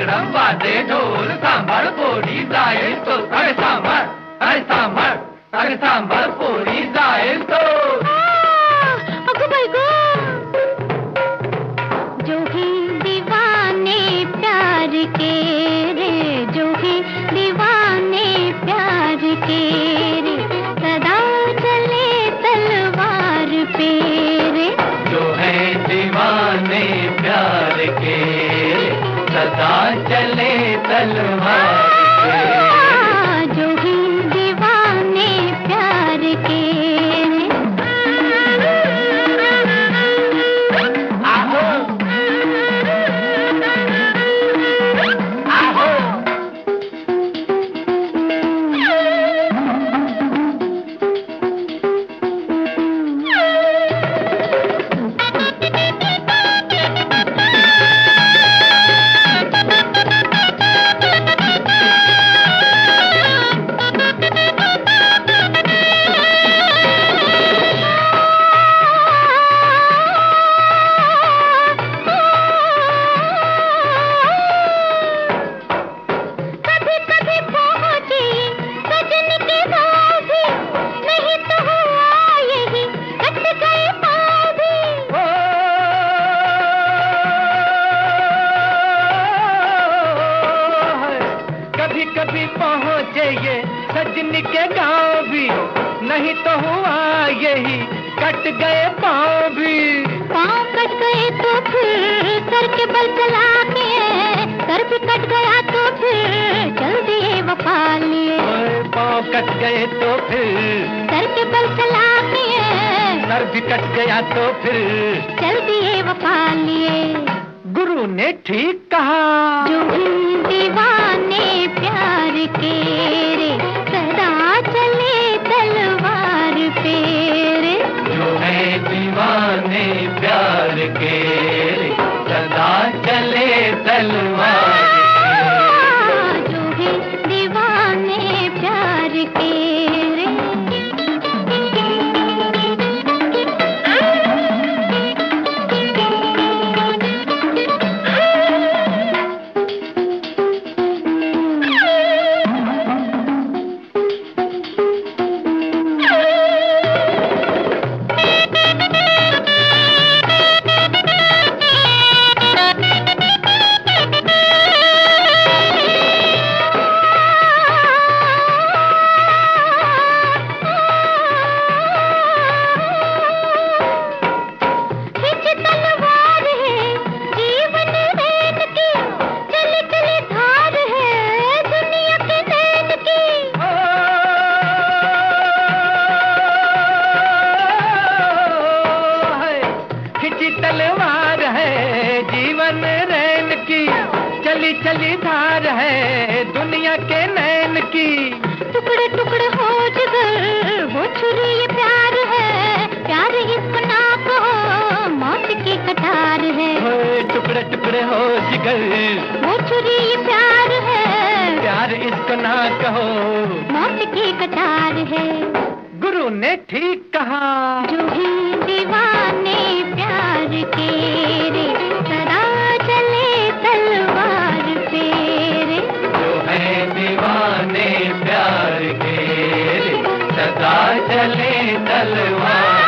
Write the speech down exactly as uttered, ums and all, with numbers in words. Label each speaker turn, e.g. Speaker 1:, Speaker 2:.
Speaker 1: नगड़म बाजे ढोल सांभर पोरी जाए तो अरे सांभर अरे सांभर अरे सांभर पोरी जाए तो
Speaker 2: अगो भाई गो जो ही दीवाने प्यार के रे जो ही दीवाने प्यार के रे सदा चले तलवार पे रे
Speaker 1: जो है दीवाने प्यार के सदा चले तलवार पे
Speaker 2: जो ही दीवाने प्यार के
Speaker 1: आहो आहो कभी पहुँचे ये सजनी के गाँव भी नहीं तो हुआ यही कट गए पाँव भी
Speaker 2: पाँव कट गए तो फिर सर के बल चला के सर भी कट गया तो फिर चल दिए वफा लिए
Speaker 1: पाँव कट गए तो फिर
Speaker 2: सर के बल चला के
Speaker 1: सर भी कट गया तो फिर
Speaker 2: चल दिए वफा लिए
Speaker 1: गुरु ने ठीक कहा
Speaker 2: जो ही दीवाने प्यार के रे सदा चले तलवार पे रे
Speaker 1: जो है दीवाने प्यार के सदा चले तलवार
Speaker 2: पे जो है दीवाने प्यार के रे
Speaker 1: तलवार है जीवन रैन की चली चली धार है दुनिया के नैन की
Speaker 2: टुकड़े टुकड़े हो जिगर वो छुरी ये प्यार है प्यार इसको ना कहो मौत की कटार है
Speaker 1: टुकड़े टुकड़े हो जिगर
Speaker 2: वो छुरी ये प्यार है
Speaker 1: प्यार इसको ना कहो
Speaker 2: मौत की कटार है
Speaker 1: गुरु ने ठीक कहा
Speaker 2: जो ही दीवाने प्यार के रे सदा चले तलवार पे रे
Speaker 1: जो है दीवाने प्यार के सदा चले तलवार